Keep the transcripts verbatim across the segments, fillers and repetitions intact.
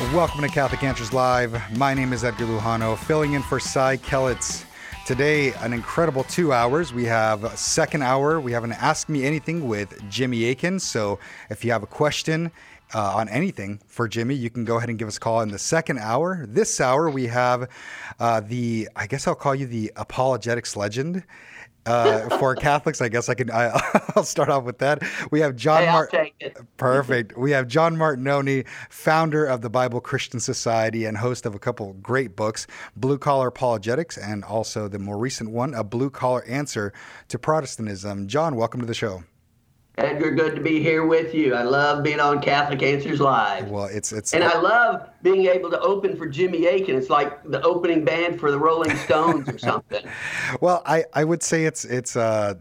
Welcome to Catholic Answers Live. My name is Edgar Lujano, filling in for Cy Kellitz. Today, an incredible two hours. We have a second hour. We have an Ask Me Anything with Jimmy Akin. So if you have a question uh, on anything for Jimmy, you can go ahead and give us a call in the second hour. This hour, we have uh, the, I guess I'll call you the apologetics legend. Uh, for Catholics, I guess I can. I, I'll start off with that. We have John. Hey, I'll Martin. take it. Perfect. We have John Martinoni, founder of the Bible Christian Society and host of a couple great books, Blue Collar Apologetics, and also the more recent one, A Blue Collar Answer to Protestantism. John, welcome to the show. Edgar, good to be here with you. I love being on Catholic Answers Live. Well, it's it's and I love being able to open for Jimmy Akin. It's like the opening band for the Rolling Stones or something. Well, I, I would say it's it's uh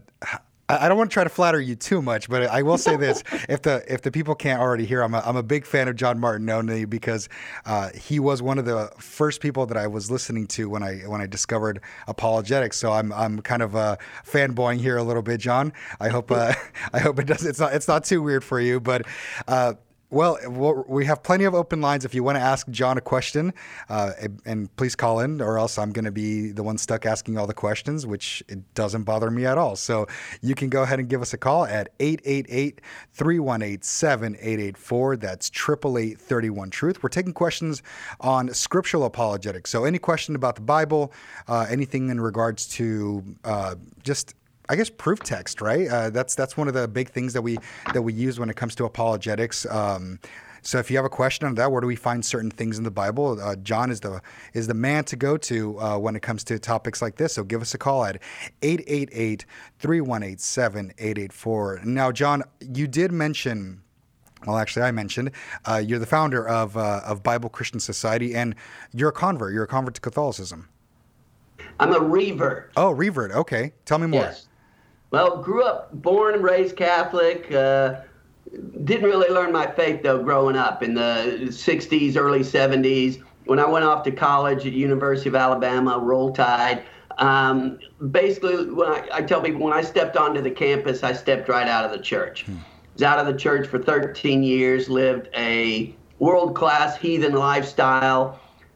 I don't want to try to flatter you too much, but I will say this: if the if the people can't already hear, I'm a, I'm a big fan of John Martinoni because uh, he was one of the first people that I was listening to when I when I discovered apologetics. So I'm I'm kind of uh, fanboying here a little bit, John. I hope uh, I hope it does. It's not it's not too weird for you, but. Uh, Well, we have plenty of open lines if you want to ask John a question, uh, and please call in, or else I'm going to be the one stuck asking all the questions, which it doesn't bother me at all. So you can go ahead and give us a call at eight eight eight, three one eight, seven eight eight four. That's eight eight eight, three one, truth. We're taking questions on scriptural apologetics. So any question about the Bible, uh, anything in regards to uh, just I guess proof text, right? Uh, that's that's one of the big things that we that we use when it comes to apologetics. Um, so if you have a question on that, where do we find certain things in the Bible? Uh, John is the is the man to go to uh, when it comes to topics like this. So give us a call at eight eight eight, three one eight, seven eight eight four. Now, John, you did mention. Well, actually, I mentioned uh, you're the founder of uh, of Bible Christian Society, and you're a convert. You're a convert to Catholicism. I'm a revert. Oh, revert. Okay, tell me more. Yes. Well, grew up, born and raised Catholic. Uh, didn't really learn my faith, though, growing up in the sixties, early seventies. When I went off to college at University of Alabama, Roll Tide. Um, basically, when I, I tell people, when I stepped onto the campus, I stepped right out of the church. Hmm. Was out of the church for thirteen years, lived a world-class heathen lifestyle,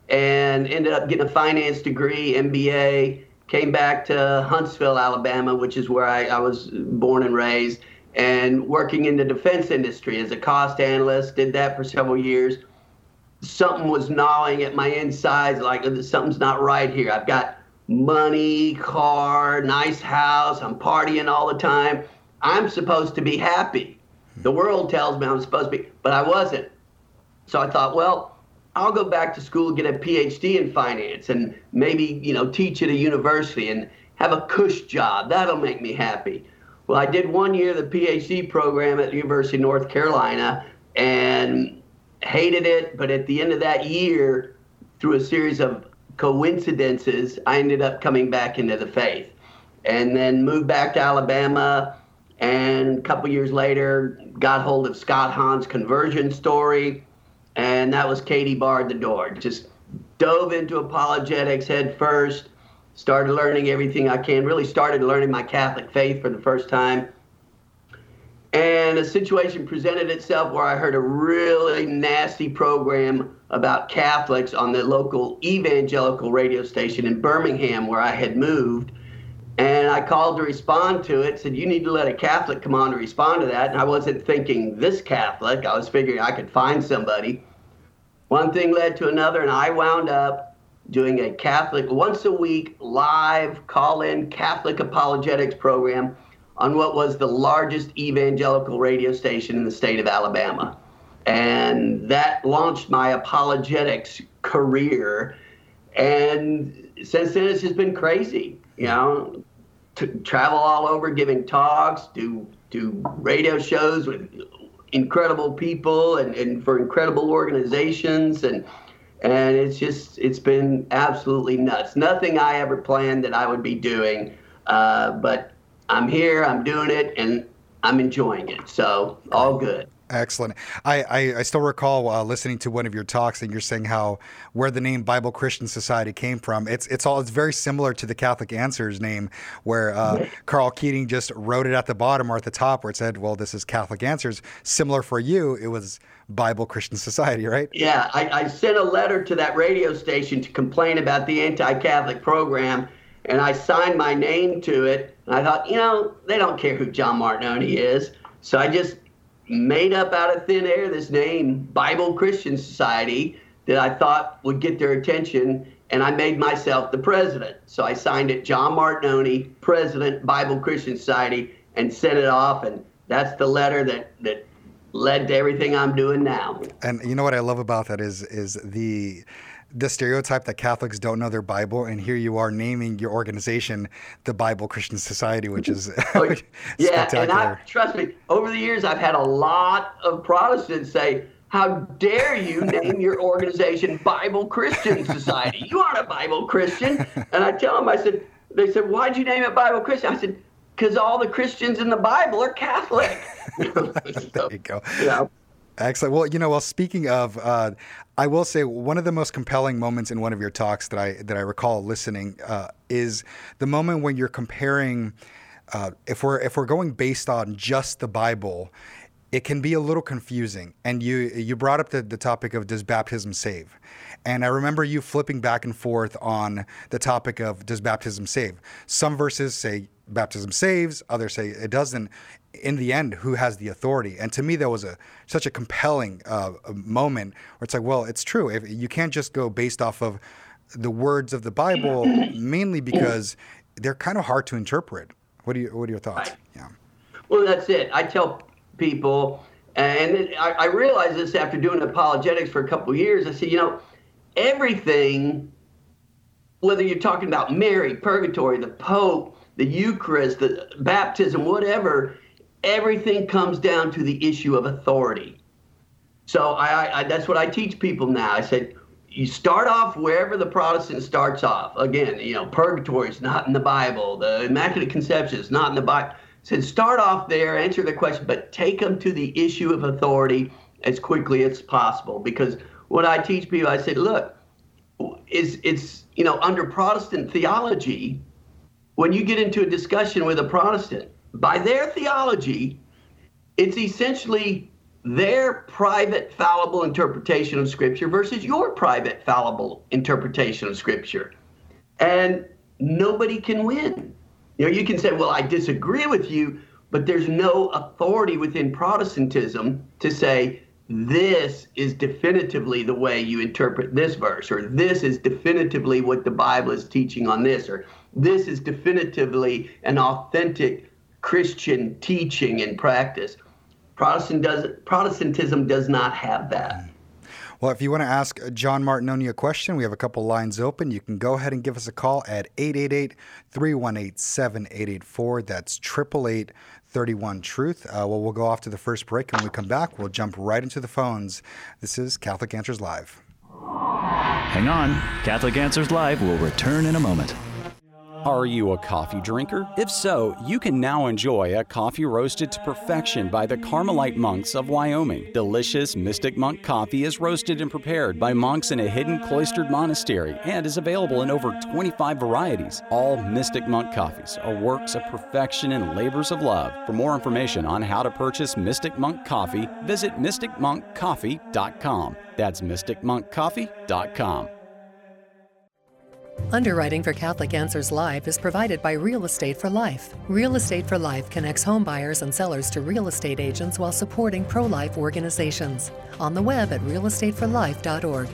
and ended up getting a finance degree, M B A. Came back to Huntsville, Alabama, which is where I, I was born and raised, and working in the defense industry as a cost analyst. Did that for several years. Something was gnawing at my insides, like something's not right here. I've got money, car, nice house. I'm partying all the time. I'm supposed to be happy. The world tells me I'm supposed to be, but I wasn't. So I thought, well, I'll go back to school, get a P H D in finance, and maybe, you know, teach at a university and have a cush job. That'll make me happy. Well, I did one year of the P H D program at the University of North Carolina and hated it. But at the end of that year, through a series of coincidences, I ended up coming back into the faith and then moved back to Alabama. And a couple years later, got hold of Scott Hahn's conversion story. And that was Katie barred the door. Just dove into apologetics head first, started learning everything I can, really started learning my Catholic faith for the first time. And a situation presented itself where I heard a really nasty program about Catholics on the local evangelical radio station in Birmingham, where I had moved. And I called to respond to it, said, you need to let a Catholic come on to respond to that. And I wasn't thinking this Catholic. I was figuring I could find somebody. One thing led to another, and I wound up doing a Catholic, once a week, live call-in Catholic apologetics program on what was the largest evangelical radio station in the state of Alabama. And that launched my apologetics career. And since then, it's just been crazy. You know, to travel all over, giving talks, do do radio shows with incredible people and, and for incredible organizations, and and it's just it's been absolutely nuts. Nothing I ever planned that I would be doing, uh, but I'm here, I'm doing it, and I'm enjoying it. So all good. Excellent. I, I, I still recall uh, listening to one of your talks, and you're saying how where the name Bible Christian Society came from. It's it's all it's very similar to the Catholic Answers name, where uh, Carl Keating just wrote it at the bottom or at the top, where it said, "Well, this is Catholic Answers." Similar for you, it was Bible Christian Society, right? Yeah, I, I sent a letter to that radio station to complain about the anti-Catholic program, and I signed my name to it. And I thought, you know, they don't care who John Martignoni is, so I just made up out of thin air this name, Bible Christian Society, that I thought would get their attention, and I made myself the president. So I signed it, John Martignoni, President, Bible Christian Society, and sent it off, and that's the letter that, that led to everything I'm doing now. And you know what I love about that is is the the stereotype that Catholics don't know their Bible, and here you are naming your organization the Bible Christian Society, which is oh, spectacular. yeah, and I, trust me, over the years I've had a lot of Protestants say, "How dare you name your organization Bible Christian Society? You aren't a Bible Christian." And I tell them, I said, they said, "Why'd you name it Bible Christian?" I said, "Because all the Christians in the Bible are Catholic." There you go. Yeah. Excellent. Well, you know, well, speaking of, uh, I will say one of the most compelling moments in one of your talks that I that I recall listening uh, is the moment when you're comparing. Uh, if we're if we're going based on just the Bible, it can be a little confusing. And you you brought up the, the topic of, does baptism save? And I remember you flipping back and forth on the topic of, does baptism save? Some verses say baptism saves, others say it doesn't. In the end, who has the authority? And to me, that was a such a compelling uh, moment where it's like, well, it's true. If you can't just go based off of the words of the Bible, mainly because they're kind of hard to interpret. What do you what are your thoughts? Right. Yeah. Well, that's it. I tell people, and I, I realized this after doing apologetics for a couple of years. I said, you know, everything, whether you're talking about Mary, purgatory, the Pope, the Eucharist, the baptism, whatever, everything comes down to the issue of authority. So I, I, that's what I teach people now. I said, you start off wherever the Protestant starts off. Again, you know, purgatory is not in the Bible. The Immaculate Conception is not in the Bible. I said, start off there, answer the question, but take them to the issue of authority as quickly as possible. Because what I teach people, I said, look, is it's, you know, under Protestant theology, when you get into a discussion with a Protestant, by their theology, it's essentially their private fallible interpretation of Scripture versus your private fallible interpretation of Scripture. And nobody can win. You know, you can say, well, I disagree with you, but there's no authority within Protestantism to say, this is definitively the way you interpret this verse, or this is definitively what the Bible is teaching on this, or this is definitively an authentic Christian teaching and practice. Protestant does, Protestantism does not have that. Well, if you want to ask John Martignoni a question, we have a couple lines open. You can go ahead and give us a call at eight eight eight, three one eight, seven eight eight four. That's eight eight eight, three one, truth. Uh, well, we'll go off to the first break. When we come back, we'll jump right into the phones. This is Catholic Answers Live. Hang on. Catholic Answers Live will return in a moment. Are you a coffee drinker? If so, you can now enjoy a coffee roasted to perfection by the Carmelite monks of Wyoming. Delicious Mystic Monk coffee is roasted and prepared by monks in a hidden cloistered monastery and is available in over twenty-five varieties. All Mystic Monk coffees are works of perfection and labors of love. For more information on how to purchase Mystic Monk coffee, visit mystic monk coffee dot com. That's mystic monk coffee dot com. Underwriting for Catholic Answers Live is provided by Real Estate for Life. Real Estate for Life connects home buyers and sellers to real estate agents while supporting pro-life organizations. On the web at real estate for life dot org.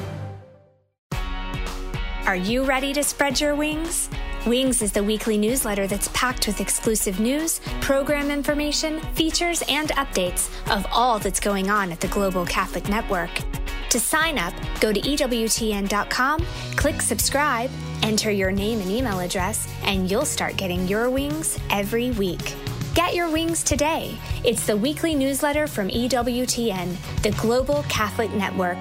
Are you ready to spread your wings? Wings is the weekly newsletter that's packed with exclusive news, program information, features, and updates of all that's going on at the Global Catholic Network. To sign up, go to E W T N dot com, click subscribe, enter your name and email address, and you'll start getting your wings every week. Get your wings today. It's the weekly newsletter from E W T N, the Global Catholic Network.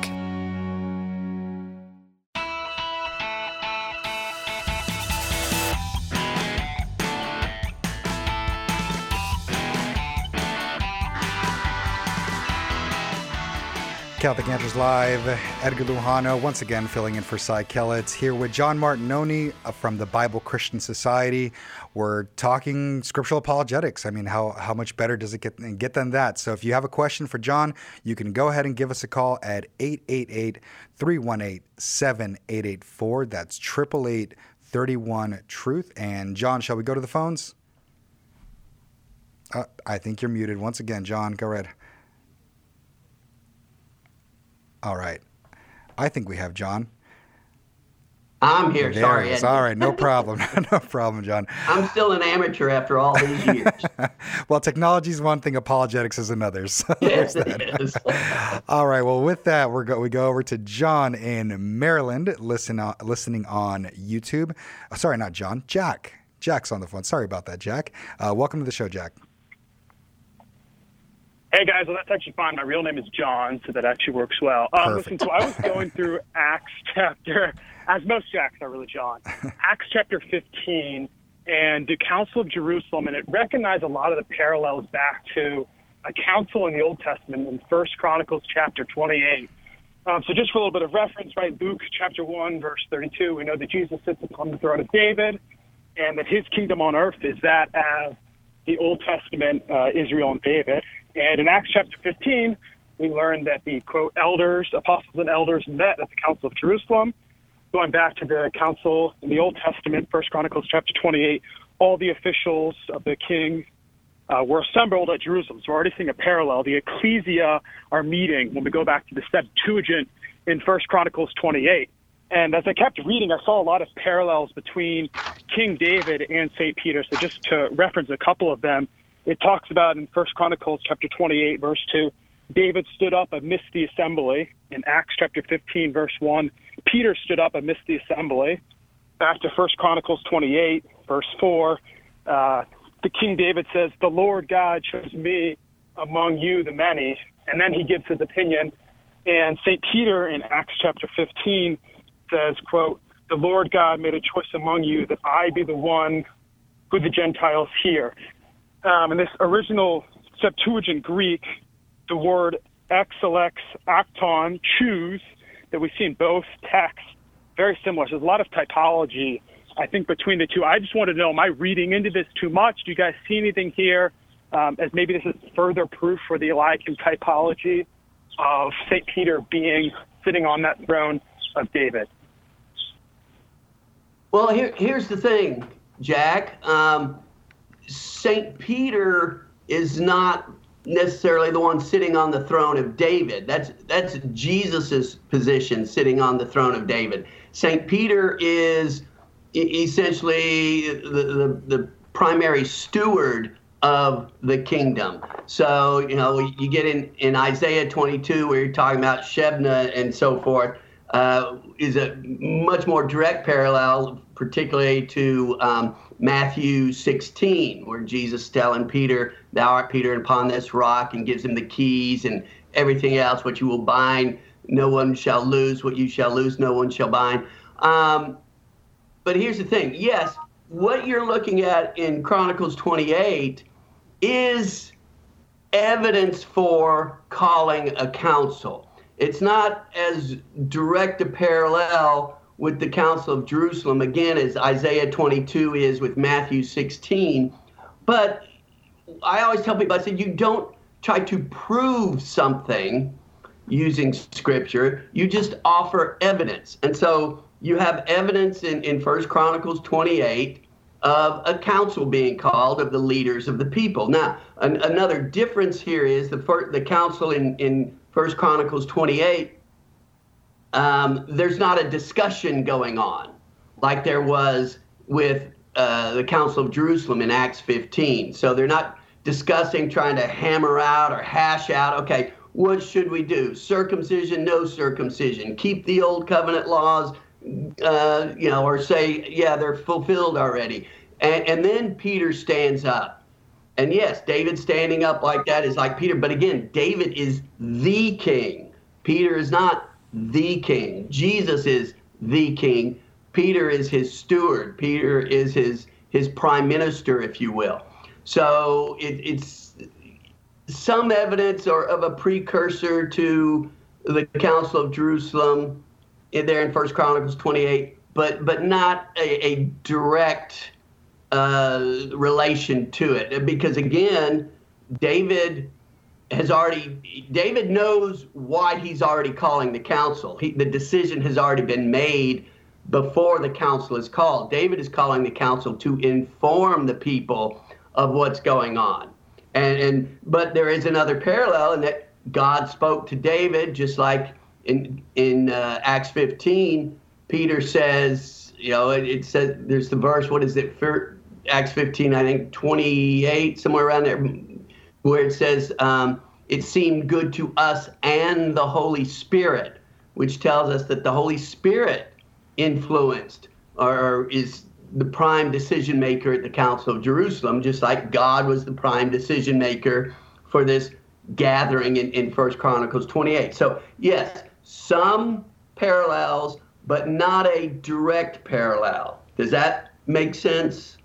Catholic Answers Live. Edgar Lujano, once again filling in for Cy Kellett, here with John Martinoni from the Bible Christian Society. We're talking scriptural apologetics. I mean, how, how much better does it get, get than that? So if you have a question for John, you can go ahead and give us a call at eight eight eight, three one eight, seven eight eight four. That's eight eight eight, three one, truth. And John, shall we go to the phones? Uh, I think you're muted once again, John. Go ahead. All right. I think we have John. I'm here. There Sorry. It is. All right. No problem. No problem, John. I'm still an amateur after all these years. Well, technology is one thing. Apologetics is another. So yes, it is. All right. Well, with that, we're go, we go over to John in Maryland, listen, uh, listening on YouTube. Oh, sorry, not John. Jack. Jack's on the phone. Sorry about that, Jack. Uh, welcome to the show, Jack. Hey, guys. Well, that's actually fine. My real name is John, so that actually works well. Um, listen, so I was going through Acts chapter, as most Jacks are really John, Acts chapter fifteen and the Council of Jerusalem, and it recognized a lot of the parallels back to a council in the Old Testament in First Chronicles chapter twenty-eight. Um, so just for a little bit of reference, right, Luke chapter one, verse thirty-two, we know that Jesus sits upon the throne of David and that his kingdom on earth is that as the Old Testament, uh, Israel and David. And in Acts chapter fifteen, we learn that the, quote, elders, apostles and elders met at the Council of Jerusalem. Going back to the council in the Old Testament, First Chronicles chapter twenty-eight, all the officials of the king uh, were assembled at Jerusalem. So we're already seeing a parallel. The ecclesia are meeting when we go back to the Septuagint in First Chronicles twenty-eight. And as I kept reading, I saw a lot of parallels between King David and Saint Peter. So just to reference a couple of them, it talks about in First Chronicles chapter twenty-eight, verse two, David stood up amidst the assembly. In Acts chapter fifteen, verse one, Peter stood up amidst the assembly. Back to First Chronicles twenty-eight, verse four, uh, the King David says, "The Lord God chose me among you, the many." And then he gives his opinion. And Saint Peter in Acts chapter fifteen says, quote, "The Lord God made a choice among you that I be the one who the Gentiles hear." Um, in this original Septuagint Greek, the word exilex, acton, choose, that we see in both texts, very similar. So there's a lot of typology, I think, between the two. I just want to know, am I reading into this too much? Do you guys see anything here um, as maybe this is further proof for the Eliakim typology of Saint Peter being sitting on that throne of David? Well, here, here's the thing, Jack. Um, Saint Peter is not necessarily the one sitting on the throne of David. That's that's Jesus's position, sitting on the throne of David. Saint Peter is essentially the, the, the primary steward of the kingdom. So, you know, you get in, in Isaiah twenty-two, where you're talking about Shebna and so forth, uh, is a much more direct parallel, particularly to um, Matthew sixteen, where Jesus is telling Peter, "Thou art Peter, and upon this rock," and gives him the keys and everything else. What you will bind, no one shall lose. What you shall lose, no one shall bind. Um, but here's the thing. Yes, what you're looking at in Chronicles twenty-eight is evidence for calling a council. It's not as direct a parallel with the Council of Jerusalem, again, as Isaiah twenty-two is with Matthew sixteen. But I always tell people, I said, you don't try to prove something using Scripture. You just offer evidence. And so you have evidence in, in First Chronicles twenty-eight of a council being called of the leaders of the people. Now, an, another difference here is the, first, the council in, in First Chronicles twenty-eight, Um, there's not a discussion going on like there was with uh, the Council of Jerusalem in Acts fifteen. So they're not discussing, trying to hammer out or hash out, okay, what should we do? Circumcision, no circumcision. Keep the old covenant laws, uh, you know, or say, yeah, they're fulfilled already. And, and then Peter stands up. And yes, David standing up like that is like Peter. But again, David is the king. Peter is not the king. Jesus is the king. Peter is his steward. Peter is his his prime minister, if you will. So it, it's some evidence or of a precursor to the Council of Jerusalem in there in First Chronicles twenty-eight, but but not a, a direct uh, relation to it, because again, David has already David knows why he's already calling the council. He, the decision has already been made before the council is called. David is calling the council to inform the people of what's going on. And, and but there is another parallel in that God spoke to David, just like in in uh, Acts fifteen, Peter says, you know, it, it says, there's the verse, what is it, for Acts fifteen, I think twenty-eight, somewhere around there, where it says, um, it seemed good to us and the Holy Spirit, which tells us that the Holy Spirit influenced or is the prime decision maker at the Council of Jerusalem, just like God was the prime decision maker for this gathering in, in First Chronicles twenty-eight. So yes, some parallels, but not a direct parallel. Does that make sense?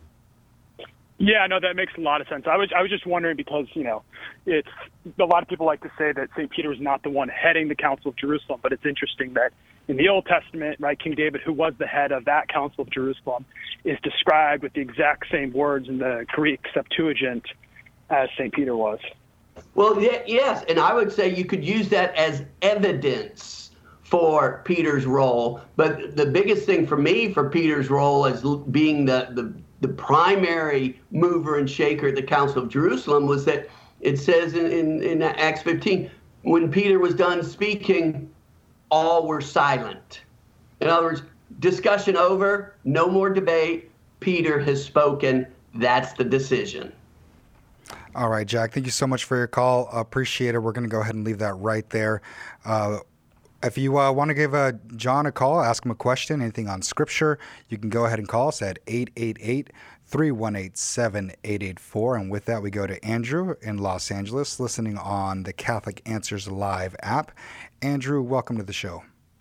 Yeah, no, that makes a lot of sense. I was I was just wondering because, you know, it's a lot of people like to say that Saint Peter was not the one heading the Council of Jerusalem, but it's interesting that in the Old Testament, right, King David, who was the head of that Council of Jerusalem, is described with the exact same words in the Greek Septuagint as Saint Peter was. Well, yeah, yes, and I would say you could use that as evidence for Peter's role. But the biggest thing for me for Peter's role as being the, the, the primary mover and shaker at the Council of Jerusalem was that it says in, in, in Acts fifteen, when Peter was done speaking, all were silent. In other words, discussion over, no more debate. Peter has spoken. That's the decision. All right, Jack, thank you so much for your call. Appreciate it. We're going to go ahead and leave that right there. Uh, if you uh, want to give uh, John a call, ask him a question, anything on Scripture, you can go ahead and call us at eight eight eight, three one eight, seven eight eight four. And with that, we go to Andrew in Los Angeles, listening on the Catholic Answers Live app. Andrew, welcome to the show.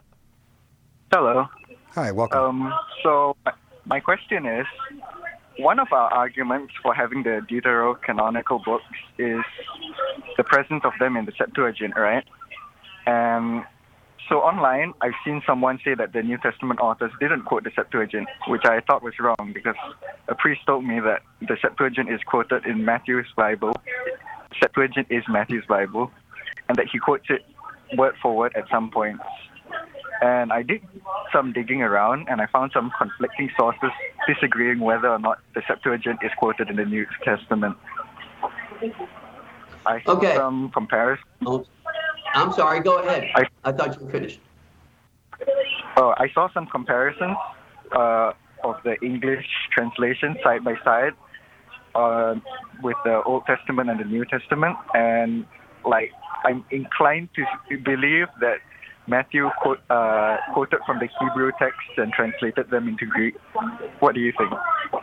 Hello. Hi, welcome. Um, so my question is, one of our arguments for having the deuterocanonical books is the presence of them in the Septuagint, right? And so online, I've seen someone say that the New Testament authors didn't quote the Septuagint, which I thought was wrong because a priest told me that the Septuagint is quoted in Matthew's Bible. Septuagint is Matthew's Bible, and that he quotes it word for word at some points. And I did some digging around, and I found some conflicting sources disagreeing whether or not the Septuagint is quoted in the New Testament. I saw okay. some comparisons. Oh, I'm sorry, go ahead. I, I thought you were finished. Oh, I saw some comparisons uh, of the English translation side by side uh, with the Old Testament and the New Testament, and like I'm inclined to believe that Matthew quote, uh, quoted from the Hebrew text and translated them into Greek. What do you think?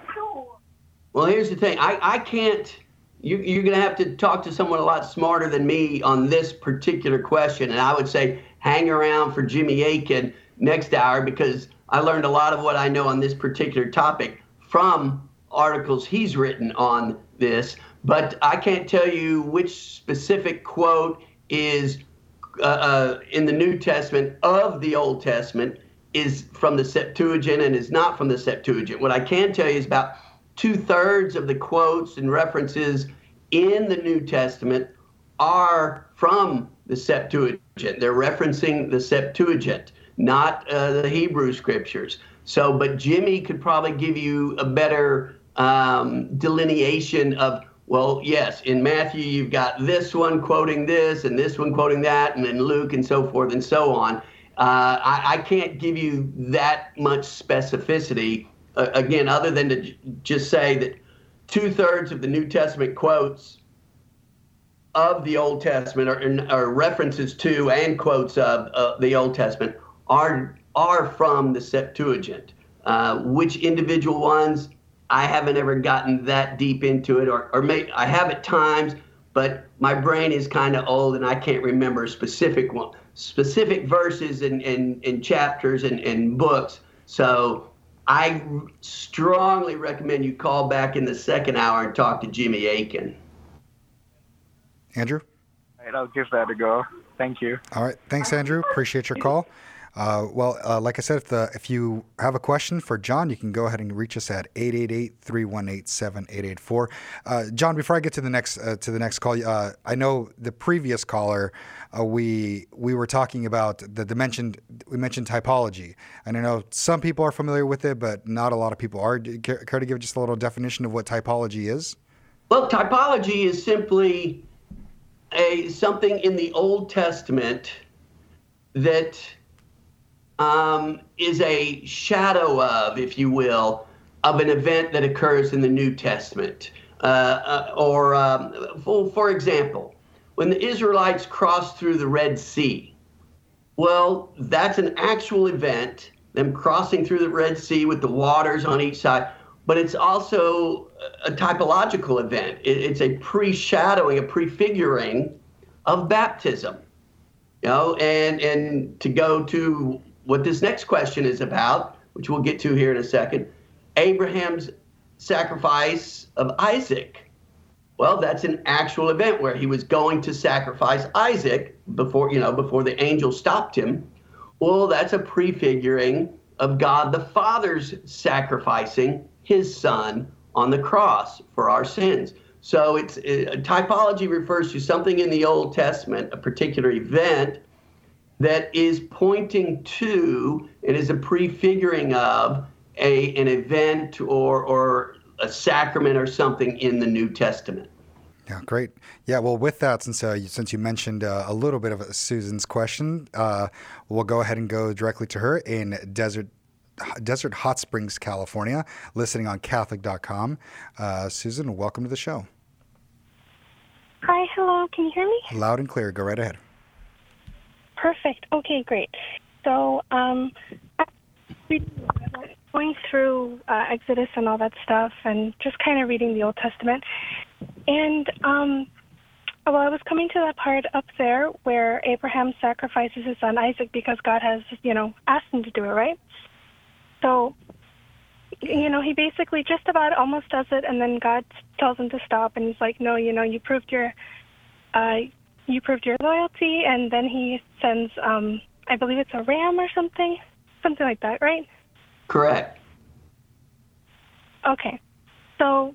Well, here's the thing. I, I can't, you, you're going to have to talk to someone a lot smarter than me on this particular question. And I would say hang around for Jimmy Akin next hour, because I learned a lot of what I know on this particular topic from articles he's written on this. But I can't tell you which specific quote is Uh, uh, in the New Testament of the Old Testament is from the Septuagint and is not from the Septuagint. What I can tell you is about two-thirds of the quotes and references in the New Testament are from the Septuagint. They're referencing the Septuagint, not uh, the Hebrew scriptures. So, but Jimmy could probably give you a better um, delineation of, well, yes, in Matthew, you've got this one quoting this and this one quoting that, and then Luke and so forth and so on. Uh, I, I can't give you that much specificity, uh, again, other than to j- just say that two-thirds of the New Testament quotes of the Old Testament are, are references to and quotes of uh, the Old Testament are, are from the Septuagint. Uh, which individual ones? I haven't ever gotten that deep into it, or, or may, I have at times, but my brain is kind of old and I can't remember specific one, specific verses and, and, and chapters and, and books. So I strongly recommend you call back in the second hour and talk to Jimmy Akin. Andrew? All right, I'll give that a go. Thank you. All right. Thanks, Andrew. Appreciate your call. Uh, well, uh, like I said, if, the, if you have a question for John, you can go ahead and reach us at eight eight eight, three one eight, seven eight eight four. Uh, John, before I get to the next uh, to the next call, uh, I know the previous caller, uh, we we were talking about the dimension. We mentioned typology, and I know some people are familiar with it, but not a lot of people are. Do you care, care to give just a little definition of what typology is? Well, typology is simply a something in the Old Testament that Um, is a shadow of, if you will, of an event that occurs in the New Testament. Uh, uh, or, um, for, for example, when the Israelites crossed through the Red Sea, well, that's an actual event, them crossing through the Red Sea with the waters on each side, but it's also a typological event. It, it's a pre-shadowing, a prefiguring of baptism. You know, and, and to go to what this next question is about, which we'll get to here in a second, Abraham's sacrifice of Isaac. Well, that's an actual event where he was going to sacrifice Isaac before, you know, before the angel stopped him. Well, that's a prefiguring of God the Father's sacrificing his son on the cross for our sins. So it's it, typology refers to something in the Old Testament, a particular event that is pointing to and is a prefiguring of a an event or or a sacrament or something in the New Testament. Yeah, great. Yeah, well, with that, since uh, you, since you mentioned uh, a little bit of Susan's question, uh, we'll go ahead and go directly to her in Desert Desert Hot Springs, California, listening on Catholic dot com. Uh, Susan, welcome to the show. Hi, hello. Can you hear me? Loud and clear. Go right ahead. Perfect. Okay, great. So, um, going through uh, Exodus and all that stuff, and just kind of reading the Old Testament, and um, well, I was coming to that part up there where Abraham sacrifices his son Isaac because God has, you know, asked him to do it, right? So, you know, he basically just about almost does it, and then God tells him to stop, and he's like, no, you know, you proved your, uh, you proved your loyalty, and then he sends, um, I believe it's a ram or something, something like that, right? Correct. Okay. So,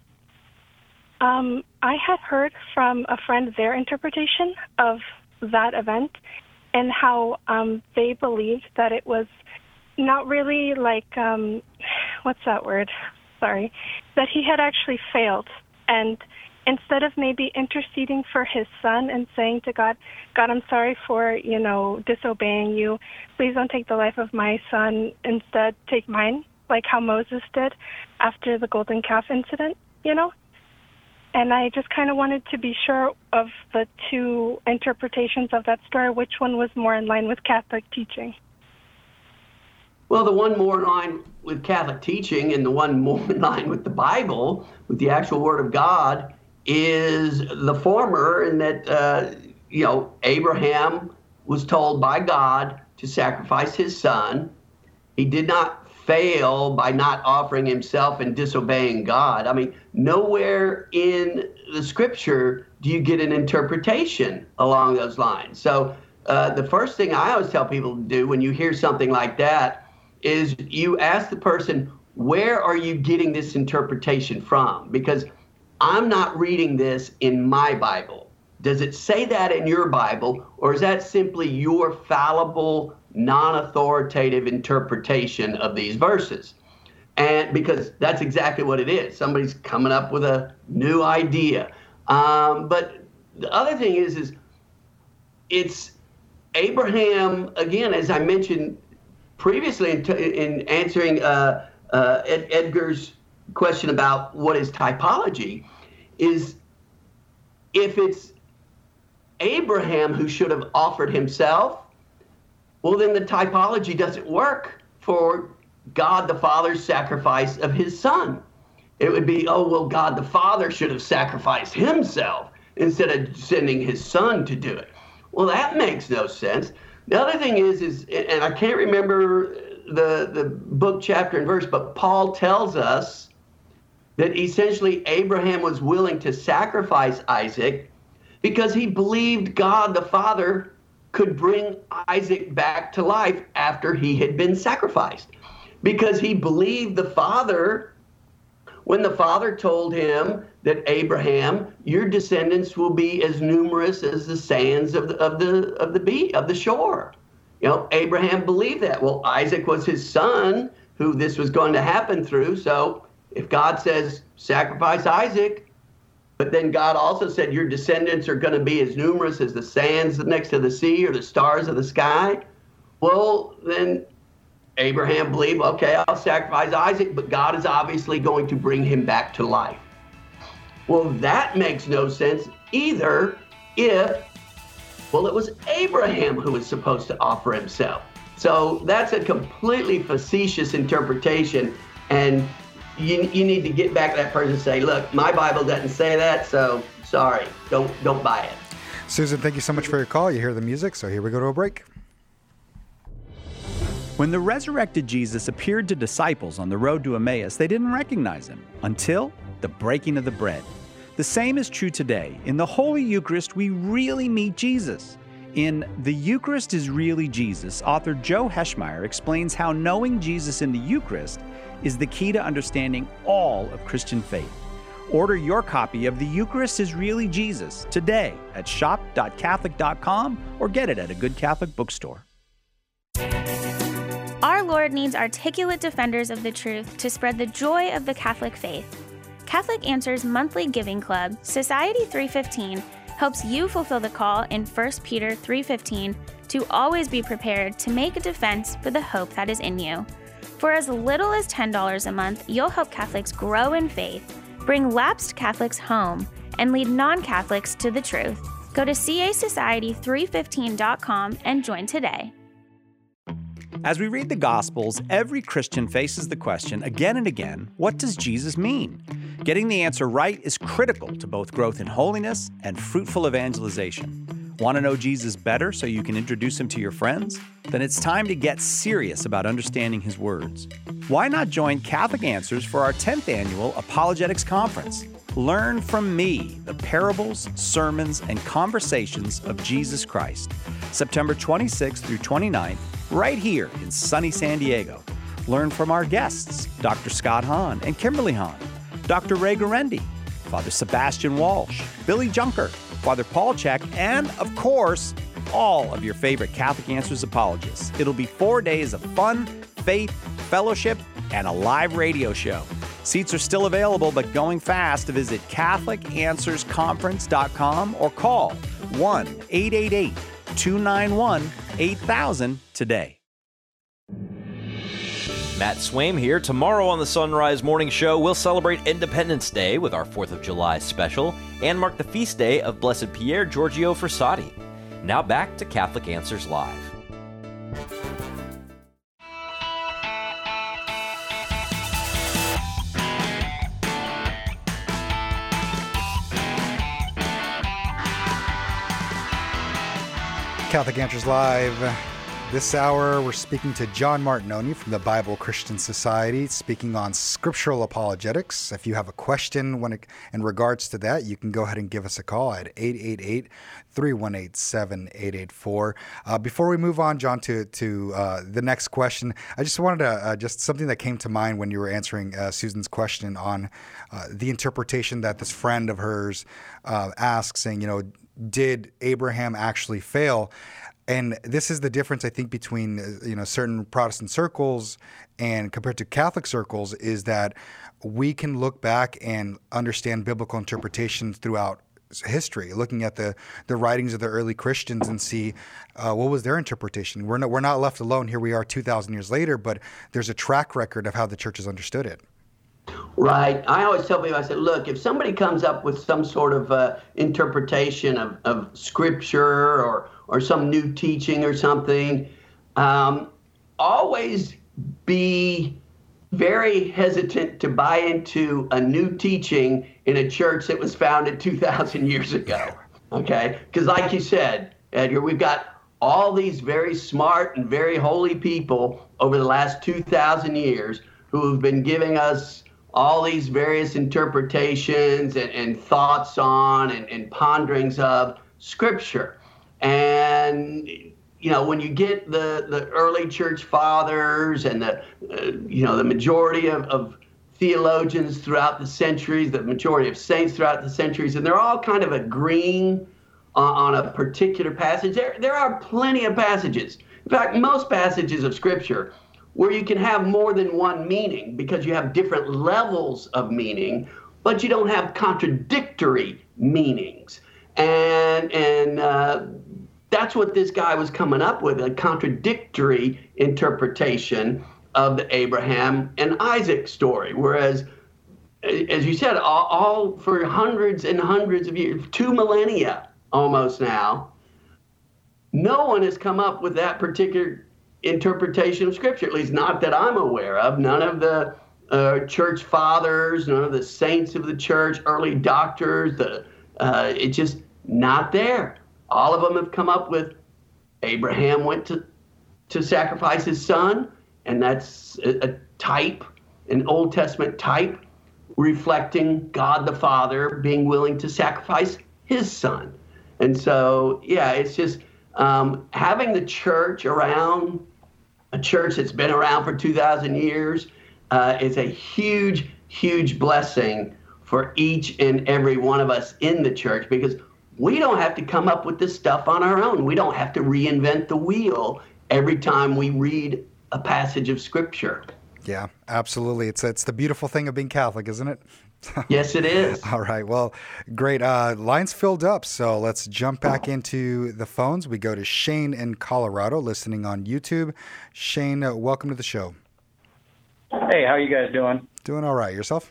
um, I had heard from a friend their interpretation of that event and how um, they believed that it was not really like, um, what's that word? Sorry. That he had actually failed. And instead of maybe interceding for his son and saying to God, God, I'm sorry for, you know, disobeying you. Please don't take the life of my son. Instead, take mine, like how Moses did after the golden calf incident, you know? And I just kind of wanted to be sure of the two interpretations of that story, which one was more in line with Catholic teaching. Well, the one more in line with Catholic teaching and the one more in line with the Bible, with the actual Word of God, is the former, in that, uh, you know, Abraham was told by God to sacrifice his son. He did not fail by not offering himself and disobeying God. I mean, nowhere in the Scripture do you get an interpretation along those lines. So uh, the first thing I always tell people to do when you hear something like that is you ask the person, where are you getting this interpretation from? Because I'm not reading this in my Bible. Does it say that in your Bible, or is that simply your fallible, non-authoritative interpretation of these verses? And because that's exactly what it is. Somebody's coming up with a new idea. Um, but the other thing is, is it's Abraham, again, as I mentioned previously in, t- in answering uh, uh, Ed- Edgar's question about what is typology, is if it's Abraham who should have offered himself, well, then the typology doesn't work for God the Father's sacrifice of his son. It would be, oh, well, God the Father should have sacrificed himself instead of sending his son to do it. Well, that makes no sense. The other thing is, is, and I can't remember the, the book, chapter, and verse, but Paul tells us that essentially Abraham was willing to sacrifice Isaac because he believed God the Father could bring Isaac back to life after he had been sacrificed. Because he believed the father when the father told him that, Abraham, your descendants will be as numerous as the sands of the of the of the beach, of the shore. You know, Abraham believed that. Well, Isaac was his son who this was going to happen through. So if God says sacrifice Isaac, but then God also said your descendants are going to be as numerous as the sands next to the sea or the stars of the sky, well, then Abraham believed, okay, I'll sacrifice Isaac, but God is obviously going to bring him back to life. Well, that makes no sense either if, well, it was Abraham who was supposed to offer himself. So that's a completely facetious interpretation, and you you need to get back to that person and say, look, my Bible doesn't say that, so sorry, don't don't buy it. Susan, thank you so much for your call. You hear the music, so here we go to a break. When the resurrected Jesus appeared to disciples on the road to Emmaus, they didn't recognize him until the breaking of the bread. The same is true today. In the Holy Eucharist, we really meet Jesus. In The Eucharist is Really Jesus, author Joe Heschmeyer explains how knowing Jesus in the Eucharist is the key to understanding all of Christian faith. Order your copy of The Eucharist is Really Jesus today at shop dot catholic dot com or get it at a good Catholic bookstore. Our Lord needs articulate defenders of the truth to spread the joy of the Catholic faith. Catholic Answers monthly giving club, Society three fifteen, helps you fulfill the call in First Peter three fifteen to always be prepared to make a defense for the hope that is in you. For as little as ten dollars a month, you'll help Catholics grow in faith, bring lapsed Catholics home, and lead non-Catholics to the truth. Go to c a society three fifteen dot com and join today. As we read the Gospels, every Christian faces the question again and again, what does Jesus mean? Getting the answer right is critical to both growth in holiness and fruitful evangelization. Want to know Jesus better so you can introduce him to your friends? Then it's time to get serious about understanding his words. Why not join Catholic Answers for our tenth annual Apologetics Conference? Learn from me the parables, sermons, and conversations of Jesus Christ. September twenty-sixth through twenty-ninth, right here in sunny San Diego. Learn from our guests, Doctor Scott Hahn and Kimberly Hahn, Doctor Ray Guarendi, Father Sebastian Walsh, Billy Junker, Father Paul Check, and, of course, all of your favorite Catholic Answers apologists. It'll be four days of fun, faith, fellowship, and a live radio show. Seats are still available, but going fast. Visit catholic answers conference dot com or call one eight eight eight, two nine one, eight thousand today. Matt Swaim here. Tomorrow on the Sunrise Morning Show, we'll celebrate Independence Day with our fourth of July special and mark the feast day of Blessed Pier Giorgio Frassati. Now back to Catholic Answers Live. Catholic Answers Live. This hour, we're speaking to John Martinoni from the Bible Christian Society, speaking on scriptural apologetics. If you have a question when it, in regards to that, you can go ahead and give us a call at eight eight eight, three one eight, seven eight eight four. Uh, before we move on, John, to to uh, the next question, I just wanted to, uh, just something that came to mind when you were answering uh, Susan's question on uh, the interpretation that this friend of hers uh, asked, saying, you know, did Abraham actually fail? And this is the difference, I think, between you know certain Protestant circles and compared to Catholic circles, is that we can look back and understand biblical interpretations throughout history, looking at the, the writings of the early Christians and see uh, what was their interpretation. We're not, we're not left alone. Here we are two thousand years later, but there's a track record of how the church has understood it. Right. I always tell people, I said, look, if somebody comes up with some sort of uh, interpretation of, of scripture or or some new teaching or something, um, always be very hesitant to buy into a new teaching in a church that was founded two thousand years ago, okay? Because like you said, Edgar, we've got all these very smart and very holy people over the last two thousand years who have been giving us all these various interpretations and, and thoughts on and, and ponderings of Scripture. And And, you know, when you get the, the early church fathers and the, uh, you know, the majority of, of theologians throughout the centuries, the majority of saints throughout the centuries, and they're all kind of agreeing on, on a particular passage, there, there are plenty of passages. In fact, most passages of Scripture where you can have more than one meaning because you have different levels of meaning, but you don't have contradictory meanings. And, and, uh, that's what this guy was coming up with, a contradictory interpretation of the Abraham and Isaac story. Whereas, as you said, all, all for hundreds and hundreds of years, two millennia almost now, no one has come up with that particular interpretation of Scripture, at least not that I'm aware of. None of the uh, church fathers, none of the saints of the church, early doctors, the uh, it's just not there. All of them have come up with Abraham went to, to sacrifice his son, and that's a, a type, an Old Testament type, reflecting God the Father being willing to sacrifice his son. And so, yeah, it's just um, having the church around, a church that's been around for two thousand years, uh, is a huge, huge blessing for each and every one of us in the church, because we don't have to come up with this stuff on our own. We don't have to reinvent the wheel every time we read a passage of Scripture. Yeah, absolutely. It's it's the beautiful thing of being Catholic, isn't it? Yes, it is. All right. Well, great. Uh, lines filled up, so let's jump back into the phones. We go to Shane in Colorado, listening on YouTube. Shane, uh, welcome to the show. Hey, how you guys doing? Doing all right. Yourself?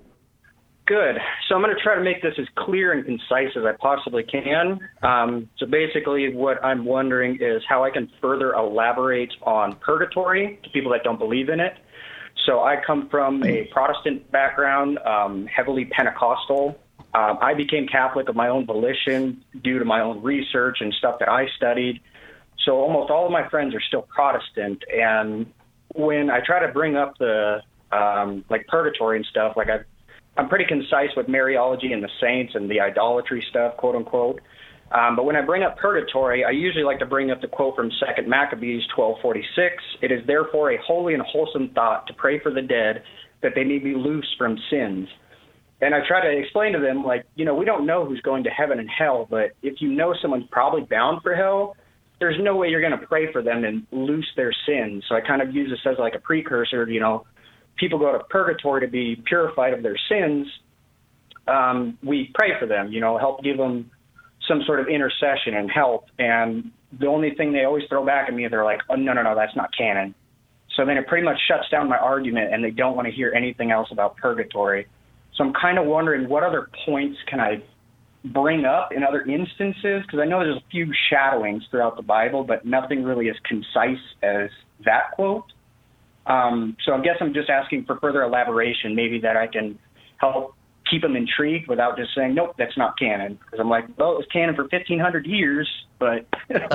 Good. So I'm going to try to make this as clear and concise as I possibly can. Um, so basically what I'm wondering is how I can further elaborate on purgatory to people that don't believe in it. So I come from a Protestant background, um, heavily Pentecostal. Um, I became Catholic of my own volition due to my own research and stuff that I studied. So almost all of my friends are still Protestant. And when I try to bring up the um, like purgatory and stuff, like I've I'm pretty concise with Mariology and the saints and the idolatry stuff, quote unquote. Um, but when I bring up purgatory, I usually like to bring up the quote from Second Maccabees twelve forty-six. It is therefore a holy and wholesome thought to pray for the dead that they may be loose from sins. And I try to explain to them, like, you know, we don't know who's going to heaven and hell, but if you know someone's probably bound for hell, there's no way you're going to pray for them and loose their sins. So I kind of use this as like a precursor, you know. People go to purgatory to be purified of their sins. Um, we pray for them, you know, help give them some sort of intercession and help. And the only thing they always throw back at me, they're like, oh, no, no, no, that's not canon. So then it pretty much shuts down my argument, and they don't want to hear anything else about purgatory. So I'm kind of wondering what other points can I bring up in other instances? Because I know there's a few shadowings throughout the Bible, but nothing really as concise as that quote. Um, so I guess I'm just asking for further elaboration, maybe that I can help keep them intrigued without just saying, nope, that's not canon. Because I'm like, well, it was canon for fifteen hundred years, but...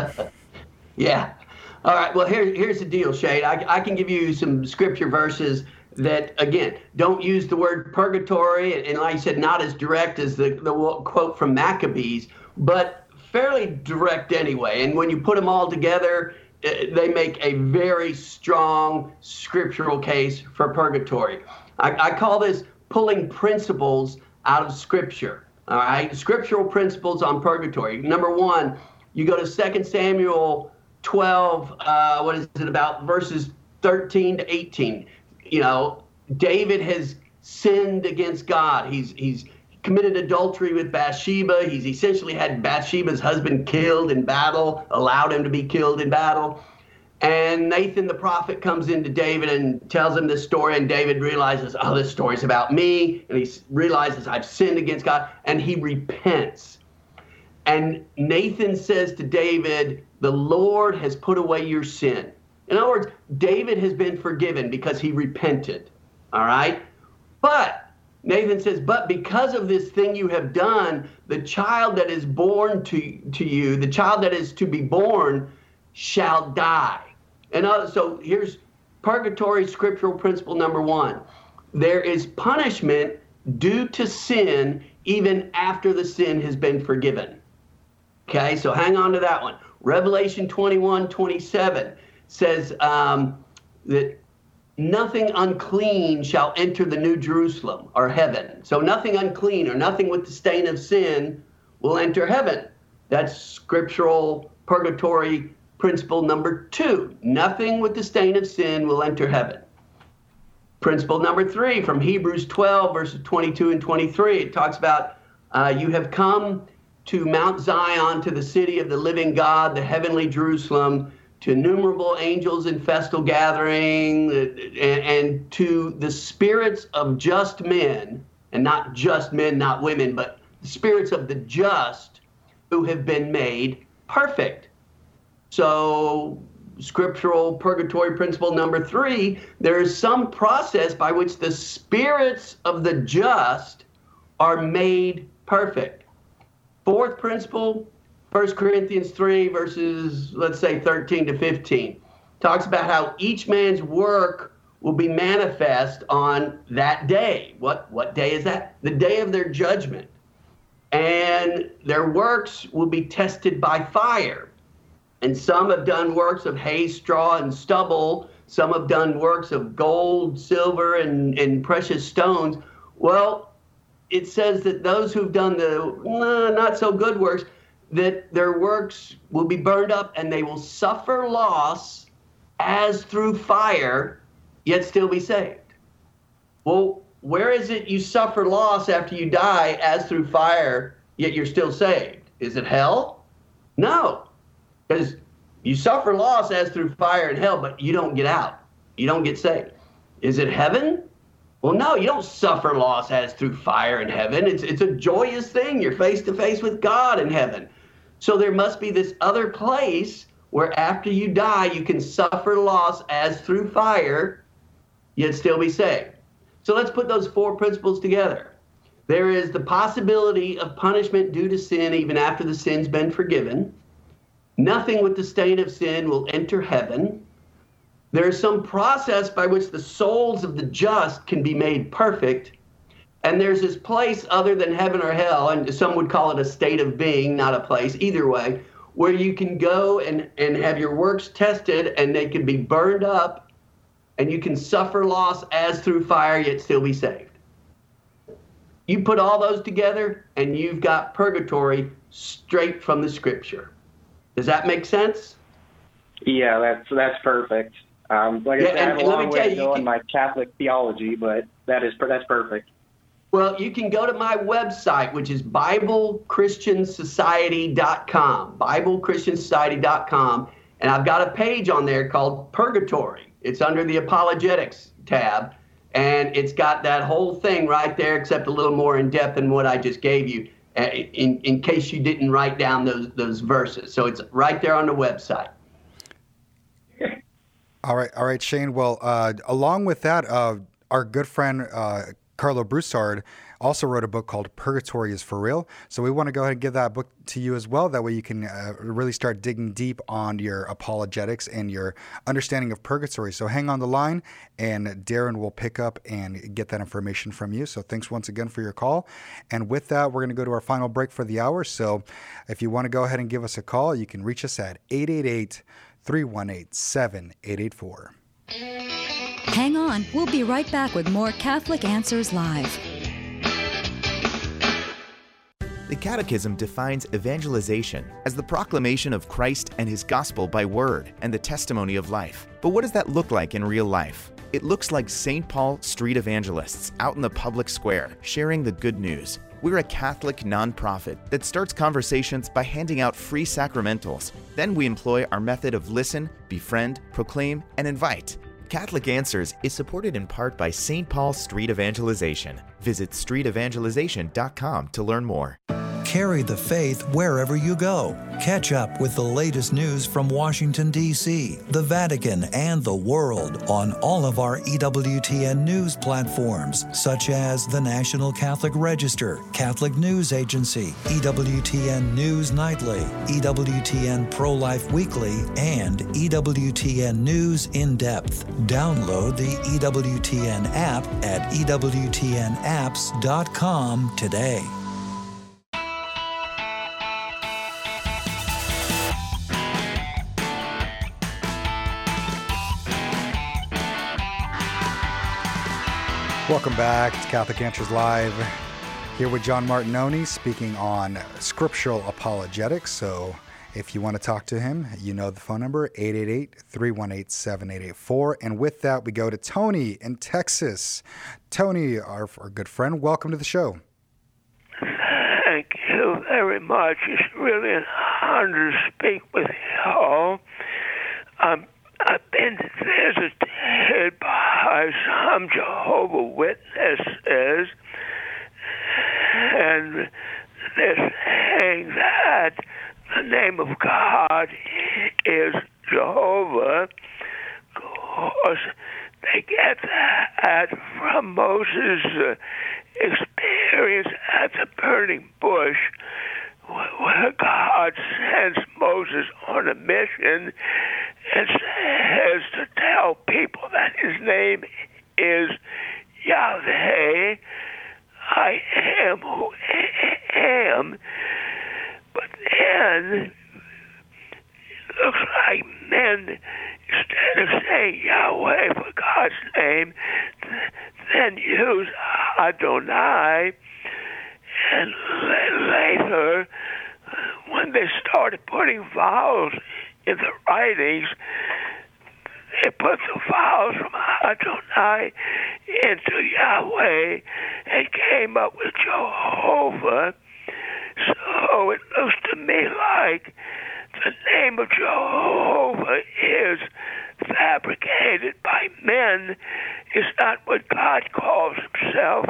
Yeah. All right. Well, here, here's the deal, Shane. I, I can give you some scripture verses that, again, don't use the word purgatory, and, and like I said, not as direct as the, the quote from Maccabees, but fairly direct anyway. And when you put them all together, they make a very strong scriptural case for purgatory. I, I call this pulling principles out of Scripture. All right, scriptural principles on purgatory. Number one, you go to Second Samuel twelve. Uh, what is it about? Verses thirteen to eighteen. You know, David has sinned against God. He's he's committed adultery with Bathsheba. He's essentially had Bathsheba's husband killed in battle, allowed him to be killed in battle. And Nathan the prophet comes into David and tells him this story, and David realizes, oh, this story's about me. And he realizes I've sinned against God, and he repents. And Nathan says to David, the Lord has put away your sin. In other words, David has been forgiven because he repented. All right? But Nathan says, but because of this thing you have done, the child that is born to, to you, the child that is to be born, shall die. And uh, so here's purgatory scriptural principle number one. There is punishment due to sin even after the sin has been forgiven. Okay, so hang on to that one. Revelation twenty-one twenty-seven says um, that nothing unclean shall enter the New Jerusalem or heaven. So nothing unclean or nothing with the stain of sin will enter heaven. That's scriptural purgatory principle number two. Nothing with the stain of sin will enter heaven. Principle number three from Hebrews twelve, verses twenty-two and twenty-three. It talks about uh, you have come to Mount Zion, to the city of the living God, the heavenly Jerusalem, to innumerable angels in festal gathering, and, and to the spirits of just men, and not just men, not women, but the spirits of the just who have been made perfect. So scriptural purgatory principle number three, there is some process by which the spirits of the just are made perfect. Fourth principle, First Corinthians three, verses, let's say, thirteen to fifteen, talks about how each man's work will be manifest on that day. What, what day is that? The day of their judgment. And their works will be tested by fire. And some have done works of hay, straw, and stubble. Some have done works of gold, silver, and, and precious stones. Well, it says that those who've done the uh, not so good works, that their works will be burned up and they will suffer loss as through fire, yet still be saved. Well, where is it you suffer loss after you die as through fire, yet you're still saved? Is it hell? No, because you suffer loss as through fire and hell, but you don't get out. You don't get saved. Is it heaven? Well, no, you don't suffer loss as through fire in heaven. It's, it's a joyous thing. You're face to face with God in heaven. So there must be this other place where after you die, you can suffer loss as through fire, yet still be saved. So let's put those four principles together. There is the possibility of punishment due to sin even after the sin's been forgiven. Nothing with the stain of sin will enter heaven. There is some process by which the souls of the just can be made perfect. And there's this place other than heaven or hell, and some would call it a state of being, not a place, either way, where you can go and, and have your works tested and they can be burned up and you can suffer loss as through fire, yet still be saved. You put all those together and you've got purgatory straight from the scripture. Does that make sense? Yeah, that's that's perfect. Um, like I Yeah, said, I have and- a and let long me way tell to you, go you in can- my Catholic theology, but that is that's perfect. Well, you can go to my website, which is Bible Christian Society dot com, Bible Christian Society dot com, and I've got a page on there called Purgatory. It's under the Apologetics tab, and it's got that whole thing right there, except a little more in depth than what I just gave you, uh, in, in case you didn't write down those, those verses. So it's right there on the website. All right, all right, Shane. Well, uh, along with that, uh, our good friend uh, Carlo Broussard also wrote a book called Purgatory is for Real. So we want to go ahead and give that book to you as well. That way you can uh, really start digging deep on your apologetics and your understanding of purgatory. So hang on the line, and Darren will pick up and get that information from you. So thanks once again for your call. And with that, we're going to go to our final break for the hour. So if you want to go ahead and give us a call, you can reach us at eight eight eight, three one eight, seven eight eight four. Hang on. We'll be right back with more Catholic Answers Live. The Catechism defines evangelization as the proclamation of Christ and His gospel by word and the testimony of life. But what does that look like in real life? It looks like Saint Paul street evangelists out in the public square sharing the good news. We're a Catholic nonprofit that starts conversations by handing out free sacramentals. Then we employ our method of listen, befriend, proclaim, and invite. Catholic Answers is supported in part by Saint Paul Street Evangelization. Visit street evangelization dot com to learn more. Carry the faith wherever you go. Catch up with the latest news from Washington, D C, the Vatican, and the world on all of our E W T N news platforms, such as the National Catholic Register, Catholic News Agency, E W T N News Nightly, E W T N Pro-Life Weekly, and E W T N News In Depth. Download the E W T N app at E W T N apps dot com today. Welcome back. It's Catholic Answers Live. Here with John Martinoni speaking on scriptural apologetics. So if you want to talk to him, you know the phone number, eight eight eight, three one eight, seven eight eight four. And with that, we go to Tony in Texas. Tony, our, our good friend, welcome to the show. Thank you very much. It's really an honor to speak with you all. Um, I've been visited by some Jehovah's Witnesses, and they're saying that the name of God is Jehovah. Of course, they get that from Moses' uh, experience at the burning bush, where God sends Moses on a mission and says to tell people that his name is Yahweh, I am who I am. But then it looks like men, instead of saying Yahweh for God's name, then use Adonai. And later, when they started putting vowels in the writings, they put the vowels from Adonai into Yahweh and came up with Jehovah. So it looks to me like the name of Jehovah is fabricated by men. It's not what God calls himself.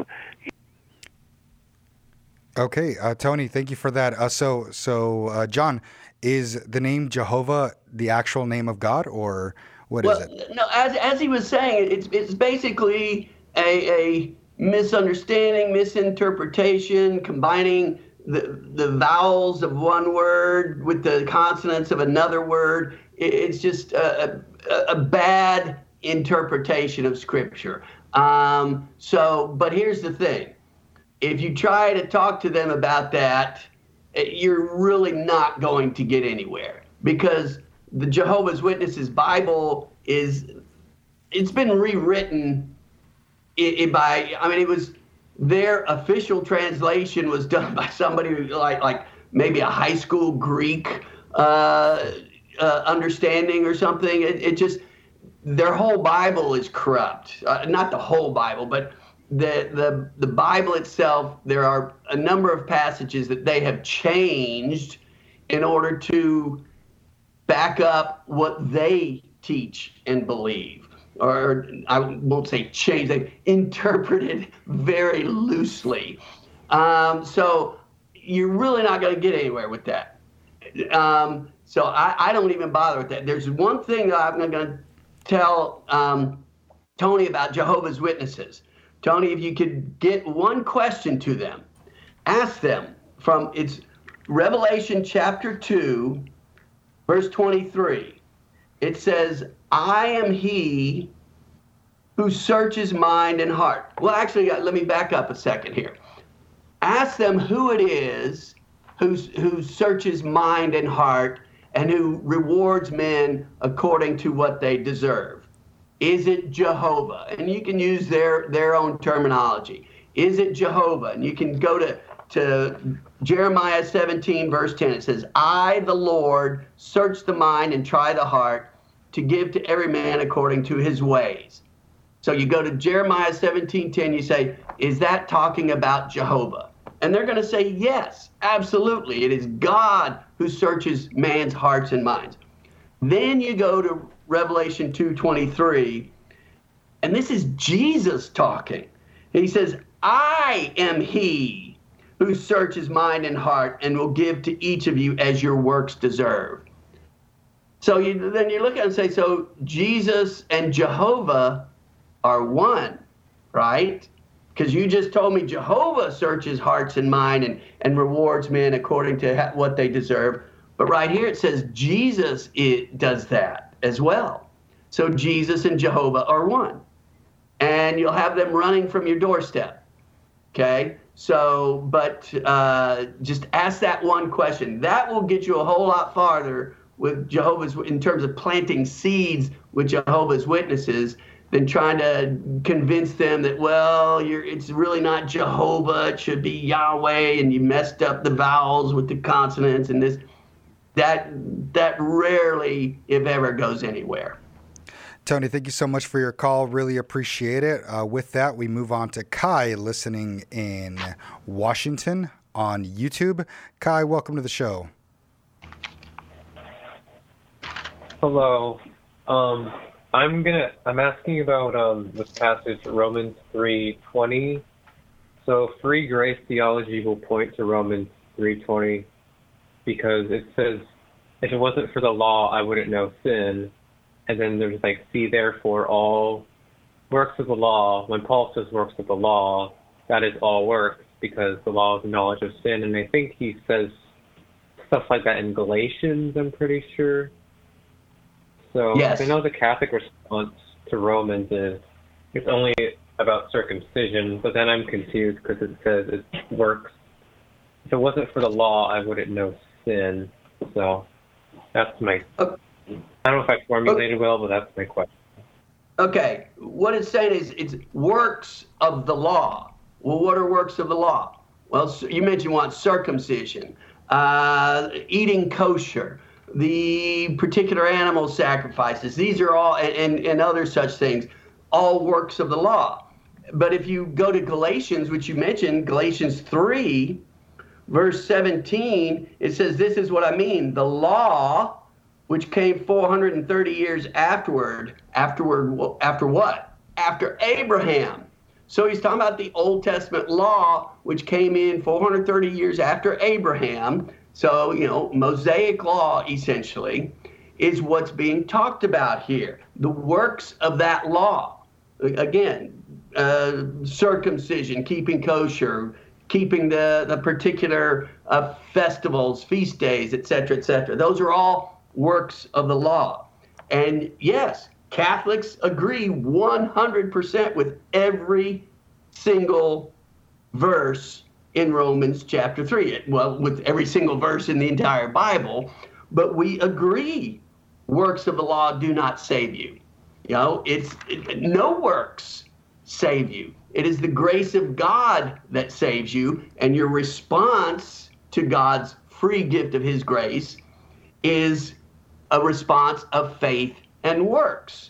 Okay, uh, Tony, thank you for that. Uh, so, so uh, John, is the name Jehovah the actual name of God, or what well, is it? No, as as he was saying, it's it's basically a, a misunderstanding, misinterpretation, combining the the vowels of one word with the consonants of another word. It, it's just a, a, a bad interpretation of Scripture. Um, so, but here's the thing. If you try to talk to them about that, you're really not going to get anywhere, because the Jehovah's Witnesses Bible is, it's been rewritten it, it by, I mean, it was, their official translation was done by somebody who, like, like maybe a high school Greek uh, uh, understanding or something. It, it just, their whole Bible is corrupt. Uh, not the whole Bible, but The, the the Bible itself, there are a number of passages that they have changed in order to back up what they teach and believe. Or I won't say change, they interpreted very loosely. Um, so you're really not going to get anywhere with that. Um, so I, I don't even bother with that. There's one thing that I'm going to tell um, Tony about Jehovah's Witnesses. Tony, if you could get one question to them, ask them from, it's Revelation chapter two, verse twenty-three. It says, I am he who searches mind and heart. Well, actually, let me back up a second here. Ask them who it is who, who searches mind and heart and who rewards men according to what they deserve. Is it Jehovah? And you can use their, their own terminology. Is it Jehovah? And you can go to, to Jeremiah seventeen, verse ten. It says, I, the Lord, search the mind and try the heart to give to every man according to his ways. So you go to Jeremiah seventeen ten, you say, is that talking about Jehovah? And they're going to say, yes, absolutely. It is God who searches man's hearts and minds. Then you go to Revelation two twenty-three, and this is Jesus talking. He says, I am he who searches mind and heart and will give to each of you as your works deserve. So you, then you look at it and say, so Jesus and Jehovah are one, right? Because you just told me Jehovah searches hearts and mind and, and rewards men according to ha- what they deserve. But right here it says Jesus it does that as well. So Jesus and Jehovah are one. And you'll have them running from your doorstep. Okay? So, but uh, just ask that one question. That will get you a whole lot farther with Jehovah's, in terms of planting seeds with Jehovah's Witnesses, than trying to convince them that, well, you're, it's really not Jehovah, it should be Yahweh, and you messed up the vowels with the consonants and this. That that rarely, if ever, goes anywhere. Tony, thank you so much for your call. Really appreciate it. Uh, with that, we move on to Kai, listening in Washington on YouTube. Kai, welcome to the show. Hello. Um, I'm gonna. I'm asking about um, this passage, Romans three twenty. So, free grace theology will point to Romans three twenty because it says, "If it wasn't for the law, I wouldn't know sin." And then there's like, "See therefore all works of the law." When Paul says works of the law, that is all works because the law is the knowledge of sin. And I think he says stuff like that in Galatians. I'm pretty sure. So yes. I know the Catholic response to Romans is it's only about circumcision, but then I'm confused because it says it works. If it wasn't for the law, I wouldn't know sin. So that's my, I don't know if I formulated well, but that's my question. Okay, what it's saying is it's works of the law. Well, what are works of the law? Well, you mentioned one, circumcision, uh, eating kosher, the particular animal sacrifices. These are all, and, and other such things, all works of the law. But if you go to Galatians, which you mentioned, Galatians three, verse seventeen, it says, "This is what I mean. The law, which came four hundred thirty years afterward, afterward, after what? After Abraham." So he's talking about the Old Testament law, which came in four hundred thirty years after Abraham. So, you know, Mosaic law, essentially, is what's being talked about here. The works of that law. Again, uh, circumcision, keeping kosher, keeping the, the particular uh, festivals, feast days, et cetera, et cetera. Those are all works of the law. And yes, Catholics agree one hundred percent with every single verse in Romans chapter three. Well, with every single verse in the entire Bible, but we agree works of the law do not save you. You know, it's it, no works save you. It is the grace of God that saves you, and your response to God's free gift of his grace is a response of faith and works.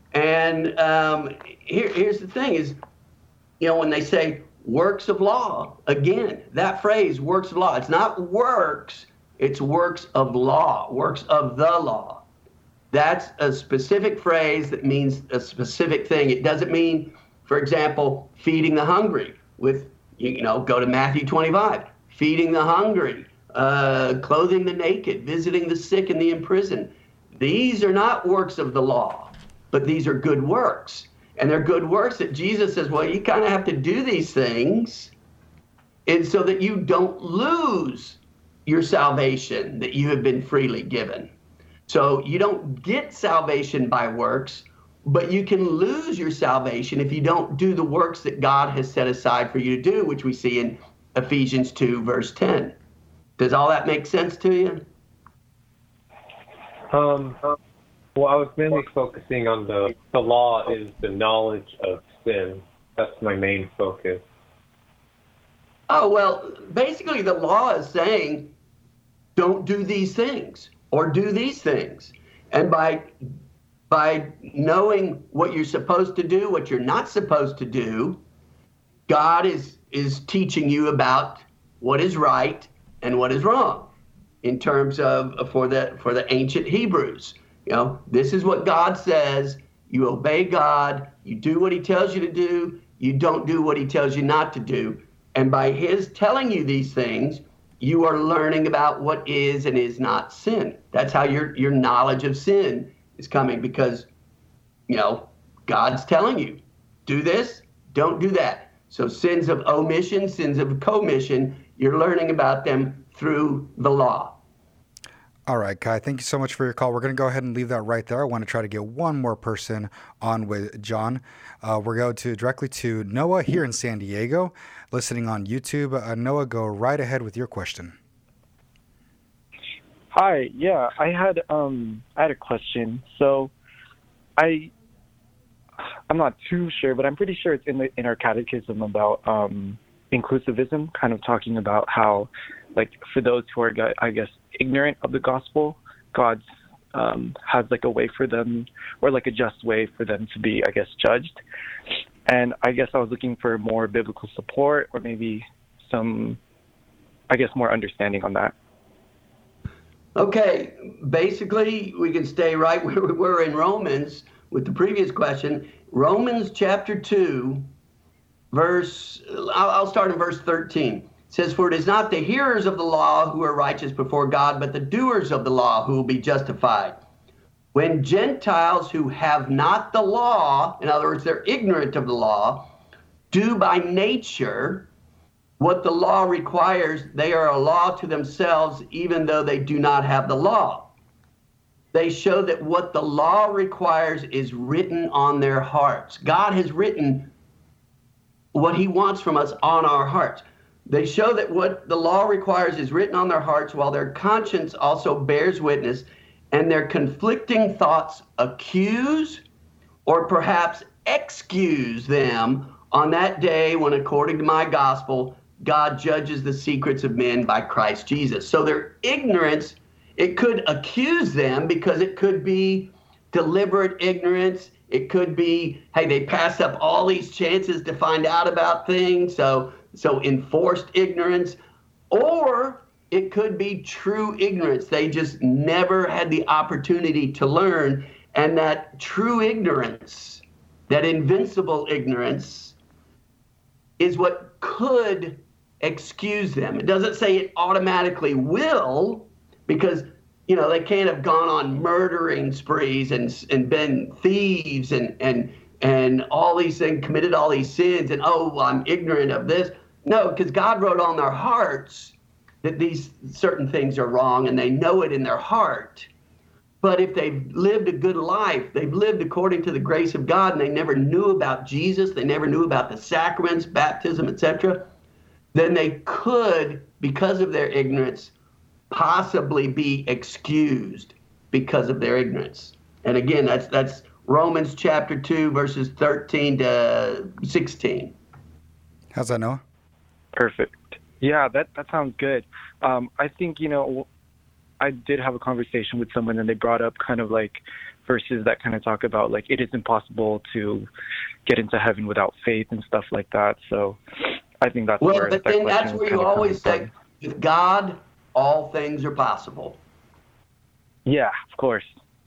And um, here, here's the thing is, you know, when they say works of law, again, that phrase, works of law, it's not works, it's works of law, works of the law. That's a specific phrase that means a specific thing. It doesn't mean, for example, feeding the hungry with, you know, go to Matthew twenty-five, feeding the hungry, uh, clothing the naked, visiting the sick and the imprisoned. These are not works of the law, but these are good works. And they're good works that Jesus says, well, you kind of have to do these things and so that you don't lose your salvation that you have been freely given. So you don't get salvation by works, but you can lose your salvation if you don't do the works that God has set aside for you to do, which we see in Ephesians two, verse ten. Does all that make sense to you? Um, well, I was mainly focusing on the, the law is the knowledge of sin. That's my main focus. Oh, well, basically the law is saying, don't do these things or do these things. And by by knowing what you're supposed to do, what you're not supposed to do, God is is teaching you about what is right and what is wrong in terms of for the for the ancient Hebrews. You know, this is what God says. You obey God. You do what he tells you to do. You don't do what he tells you not to do. And by his telling you these things, you are learning about what is and is not sin. That's how your your knowledge of sin is coming, because, you know, God's telling you, do this, don't do that. So sins of omission, sins of commission, you're learning about them through the law. All right, Kai, thank you so much for your call. We're going to go ahead and leave that right there. I want to try to get one more person on with John. Uh, we're going to directly to Noah here in San Diego, listening on YouTube. Uh, Noah, go right ahead with your question. Hi, yeah, I had um I had a question. So I I'm not too sure, but I'm pretty sure it's in the in our catechism about um, inclusivism, kind of talking about how, like, for those who are, I guess, ignorant of the gospel, God um, has like a way for them, or like a just way for them to be, I guess, judged. And I guess I was looking for more biblical support, or maybe some, I guess, more understanding on that. Okay, basically, we can stay right where we were in Romans with the previous question. Romans chapter two, verse, I'll, I'll start in verse thirteen. It says, "For it is not the hearers of the law who are righteous before God, but the doers of the law who will be justified. When Gentiles who have not the law," in other words, they're ignorant of the law, "do by nature what the law requires, they are a law to themselves, even though they do not have the law. They show that what the law requires is written on their hearts." God has written what he wants from us on our hearts. They show that what the law requires is written on their hearts, while their conscience also bears witness, and their conflicting thoughts accuse or perhaps excuse them on that day when, according to my gospel, God judges the secrets of men by Christ Jesus. So their ignorance, it could accuse them because it could be deliberate ignorance. It could be, hey, they passed up all these chances to find out about things, so so enforced ignorance. Or it could be true ignorance. They just never had the opportunity to learn, and that true ignorance, that invincible ignorance, is what could excuse them. It doesn't say it automatically will, because, you know, they can't have gone on murdering sprees and and been thieves and and and all these things, committed all these sins, and oh, well, I'm ignorant of this. No, because God wrote on their hearts that these certain things are wrong, and they know it in their heart. But if they've lived a good life, they've lived according to the grace of God, and they never knew about Jesus, they never knew about the sacraments, baptism, et cetera, then they could, because of their ignorance, possibly be excused because of their ignorance. And again, that's that's Romans chapter two, verses thirteen to sixteen. How's that, Noah? Perfect. Yeah, that, that sounds good. Um, I think, you know, I did have a conversation with someone, and they brought up kind of like verses that kind of talk about, like, it is impossible to get into heaven without faith and stuff like that. So I think that's well, where but that then that's where you always say, with God, all things are possible. Yeah, of course.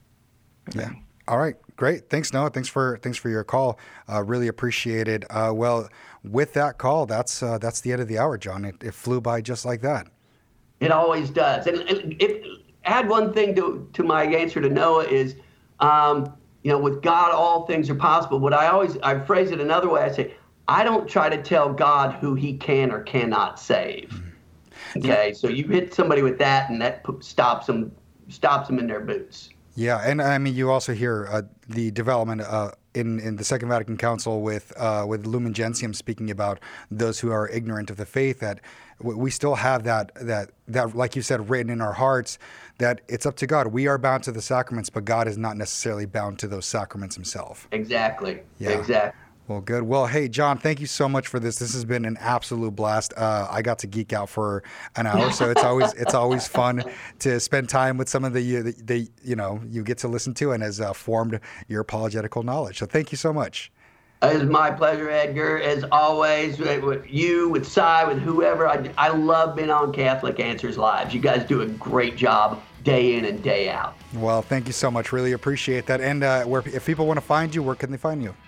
Yeah. All right. Great. Thanks, Noah. Thanks for thanks for your call. Uh, really appreciate it. Uh, well, with that call, that's uh, that's the end of the hour, John. It, it flew by just like that. It always does. And, and if add one thing to to my answer to Noah is, um, you know, with God, all things are possible. What I always I phrase it another way. I say, I don't try to tell God who he can or cannot save. Okay, yeah. So you hit somebody with that, and that stops them, stops them in their boots. Yeah, and I mean, you also hear uh, the development uh, in in the Second Vatican Council with uh, with Lumen Gentium speaking about those who are ignorant of the faith. That we still have that that that, like you said, written in our hearts. That it's up to God. We are bound to the sacraments, but God is not necessarily bound to those sacraments himself. Exactly. Yeah. Exactly. Well, good. Well, hey, John, thank you so much for this. This has been an absolute blast. Uh, I got to geek out for an hour, so it's always it's always fun to spend time with some of the the, the you know you get to listen to and has uh, formed your apologetical knowledge. So thank you so much. It is my pleasure, Edgar. As always, with you, with Cy, with whoever. I, I love being on Catholic Answers Live. You guys do a great job day in and day out. Well, thank you so much. Really appreciate that. And uh, where if people want to find you, where can they find you?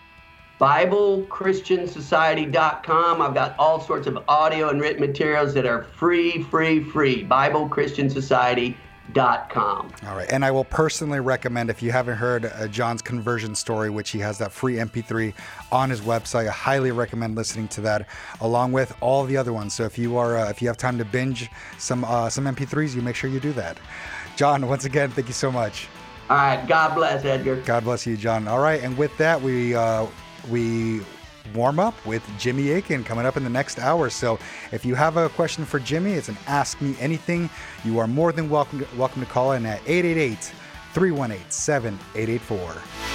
Bible Christian Society dot com. I've got all sorts of audio and written materials that are free, free, free. Bible Christian Society dot com. All right. And I will personally recommend, if you haven't heard uh, John's conversion story, which he has that free M P three on his website, I highly recommend listening to that, along with all the other ones. So if you are, uh, if you have time to binge some uh, some M P threes, you make sure you do that. John, once again, thank you so much. All right. God bless, Edgar. God bless you, John. All right. And with that, we uh, we warm up with Jimmy Akin coming up in the next hour. So if you have a question for Jimmy, it's an Ask Me Anything. You are more than welcome to, welcome to call in at eight eight eight, three one eight, seven eight eight four.